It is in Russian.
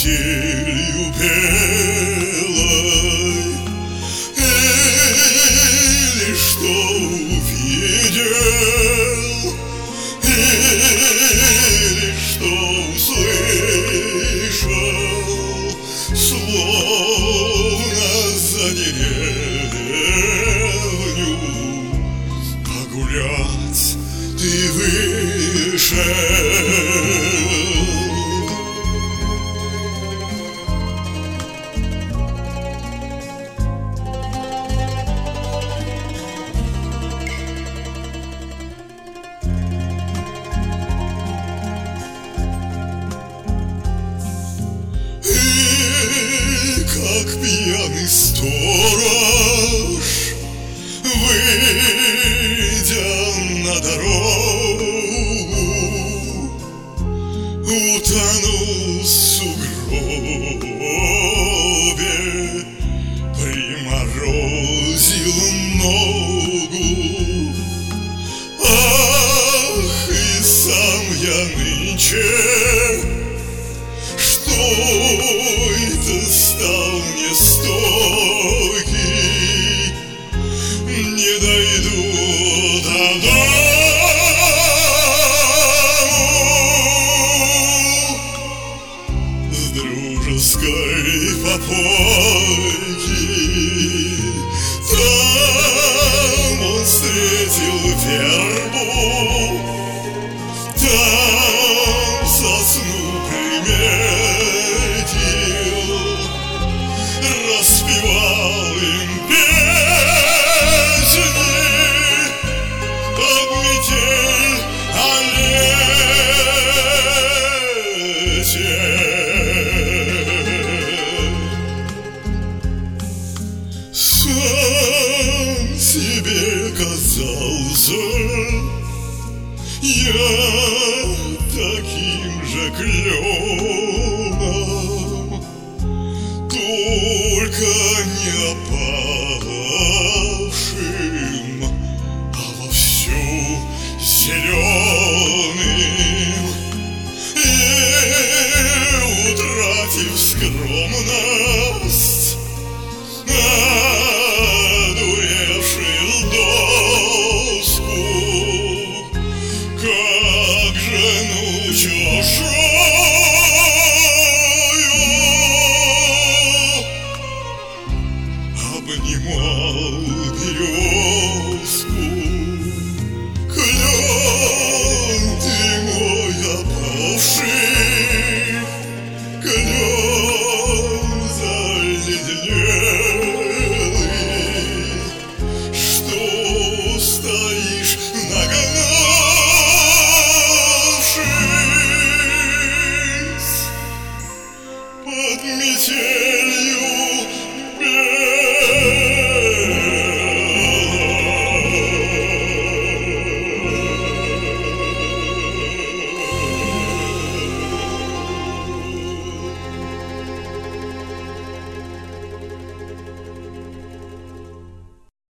метелью белой. Или что увидел, или что услышал, словно за деревню погулять ты вышел. Как пьяный сторож, выйдя на дорогу, утонул в сугробе, приморозил ногу. Ах, и сам я нынче, что это стал мне стойкий, не дойду до дому с дружеской попойки. Там он встретил вербу, там сосну приметил, распевал им песни под метель о лете. Сам себе казался я таким же клёвым, только не опавшим, а вовсю зеленым, и, утратив скромность, одуревший доску, как жену чужую